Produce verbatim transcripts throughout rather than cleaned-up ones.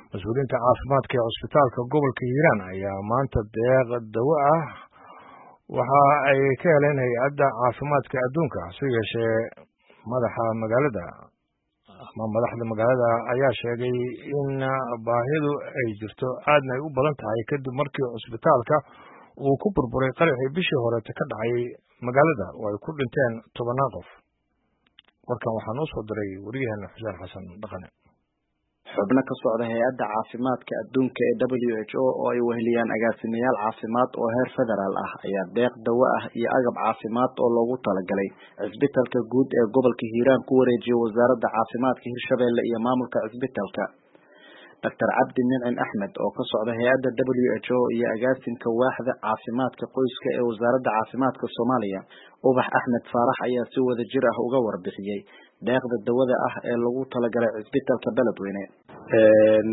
مسؤولينta caafimaadka ee cusbitaalka gobolka Hiiraan ayaa maanta deeq dawo ah waxa ay ka heleen hay'adda caafimaadka adduunka si yeeshee madaxa magaalada ama madaxda magaalada ayaa sheegay in baahidu ay jirto aadna ay u badan tahay kadib markii cusbitaalka uu ku burburay qaraxii bishii hore ka dhacay magaalada oo ay ku dhinteen tobanaan qof. warkan waxaa noo soo diray wariyaheena Xuseen Xasan Dhaqane. xubno ka socda hay'adda caafimaadka adduunka ee W H O oo ay weheliyaan agaasimayaal caafimaad oo heer federaal ah ayaa deeq dawo ah iyo agab caafimaad oo loogu talagalay cisbitaalka guud ee gobolka Hiiraan ku wareejiyay wasaaradda caafimaadka Hirshabeelle iyo maamulka cisbitaalka. Doctor Cabdi Mincin Axmed oo ka socda hay'adda W H O iyo agaasinka waaxda caafimaadka qoyska ee wasaaradda caafimaadka Soomaaliya Ubax Axmed Faarax ayaa si wada jir ah uga warbixiyay deeqda dawada ah ee lagu talagalay cisbitaalka Beledweyne. een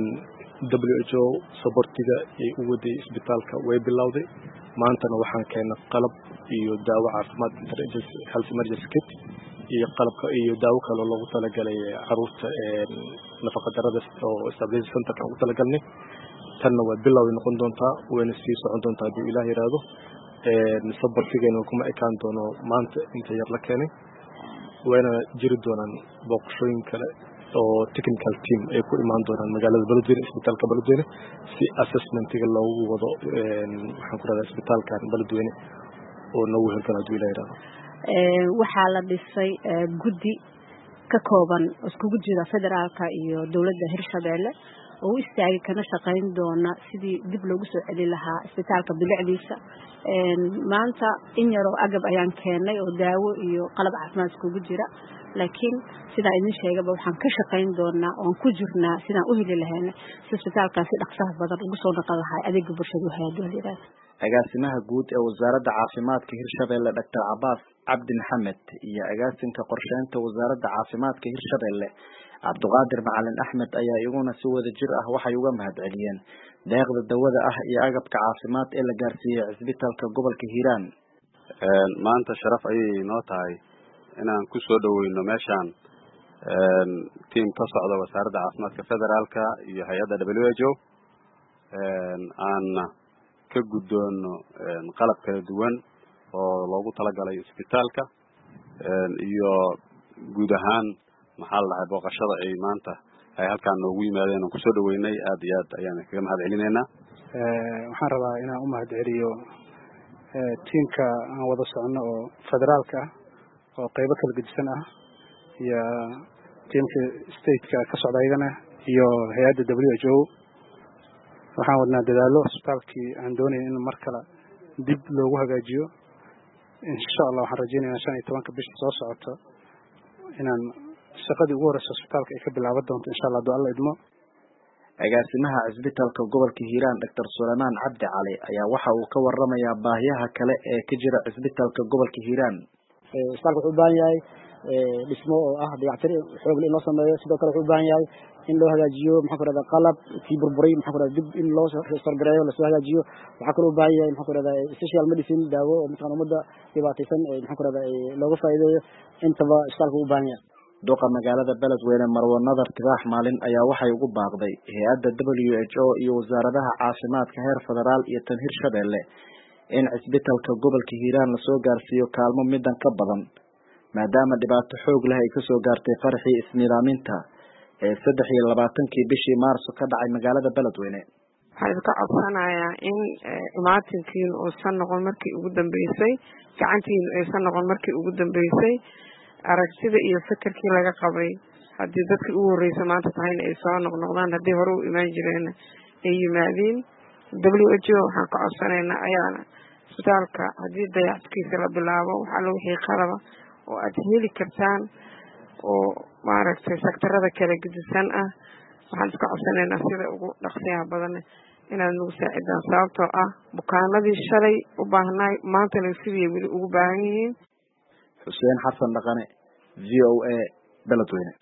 W H O sabortiga ee u waday cisbitaalka way bilowday maantana waxaan keenay qalab iyo daawo caafimaad emergency health emergency kit iyo qalabka iyo daawo kale oo lagu talagalay caruurta ee nafaqa darada oo stability center ka ugu talagalnay tanna waa bilow noqon doontaa wayna sii socon doontaa hadii Ilaahay yiraahdo een sabortigeena kuma ekaan doono maanta inta yar la keenay wayna jiri doonaan booqashooyin kale oo technical team ay ku imaan doonaan magaalada Beledweyne isbitaalka Beledweyne si assessmentiga loogu wado een waxaan ku raadaa isbitaalkan Beledweyne oo noogu helkan hadii Ilaahay yiraahdo. ee waxaa la dhisay guddi ka kooban iskugu jira federaalka iyo dawladda Hirshabeelle oo u istaagay kana shaqayn doona sidii dib loogu soo celin lahaa isbitaalka bilicdiisa. een maanta in yar oo agab ayaan keenay oo daawo iyo qalab caafimaad iskugu jira laakiin sida idin sheegaba waxaan ka shaqayn doonaa oo ku jirnaa sidaan u heli lahayn isbitaalkaasi dhaqsaha badan ugu soo noqon lahaa adeeg bulshada hay'adda. agaasimaha guud ee wasaaradda caafimaadka Hirshabeelle Doctor Abbas Cabdi Maxamed iyo agaasinka qorsheynta wasaaradda caafimaadka Hirshabeelle Cabduqaadir Macalin Axmed ayaa iyaguna si wada jir ah waxay uga mahadceliyeen deeqda dawada ah iyo agabka caafimaad ee la gaarsiiyay cisbitaalka gobolka Hiiraan. een maanta sharaf ayay noo tahay inaan ku soo dhaweyno meeshaan een team ka socda wasaaradda caafimaadka federaalka iyo hay'adda W H O een aan ka gudoono een qalab kala duwan oo loogu talagalay isbitaalka een iyo guud ahaan maxaa la dhahay booqashada ay maanta ay halkaan noogu yimaadeen oo ku soo dhaweynay aad iyo aad ayaan kaga mahadcelinaynaa. ee waxaan rabaa inaan u mahadceliyo ee teamka aan wada socono oo federaalka oo qaybo kala gedisan ah iyo teamka state-ka ka socda ayagana iyo hay'adda W H O waxaan wadnaa dadaalo isbitaalkii aan doonayn in mar kale dib loogu hagaajiyo insha Allah waxaan rajaynayaa shan iyo tobanka bisha soo socota inaan shaqadii ugu horeysa isbitaalka ay ka bilaaban doonto insha Allah doo alla idmo. agaasimaha cisbitaalka gobolka Hiiraan Doctor Suleymaan Cabdi Cali ayaa waxa uu ka warramayaa baahiyaha kale ee ka jira cisbitaalka gobolka Hiiraan. ee isbitaalku wuxuu u baahan yahay ee dhismo oo ah dayactir xoog leh in loo sameeyo sidoo kale wuxuu u baahan yahay in loo hagaajiyo maxaa ku radaa qalab kii burburay maxaa ku radaa dib in loo sargareeyo la soo hagaajiyo waxaa kale u baahan yahay maxaa ku radaa special medicine daawo oo midkaan umada dhibaataysan ee maxaa ku radaa looga faa'iideeyo intaba isbitaalku u baahan yahay. Duqa magaalada Beledweyne Marwo Nadar Tibaax Maalin ayaa waxay ugu baaqday hay'adda W H O iyo wasaaradaha caafimaadka heer federaal iyo tan Hirshabeelle in cisbitaalka gobolka Hiiraan la soo gaarsiiyo kaalmo midan ka badan maadaama dhibaato xoog leh ay ka soo gaartay qarxii isniidaaminta ee saddex iyo labaatankii bishii Maarso ka dhacay magaalada Beledweyne. waxaan ka codsanayaa in imaatinkiin uu san noqon markii ugu dambeysay gacantiin ay san noqon markii ugu dambeysay aragtida iyo fikirkii laga qabay haddii dadkii ugu horreysay maanta tahayna ay soo noqnoqdaan haddii hore u imaan jireen ay yimaadiin W H O waxaan ka codsanaynaa ayaana isbitaalka haddii dayactirkiisa la bilaabo waxaa la wixii qalaba oo aad heli kartaan oo maaragtay sektarada kala gedisan ah waxaan iska codsanaynaa sida ugu dhaqsiyaha badan inaad nagu saacidaan sababtoo ah bukaanadii shalay u baahnay maantana sidii weli ugu baahan yihiin. Xuseen Xasan Dhaqane V O A Beledweyne.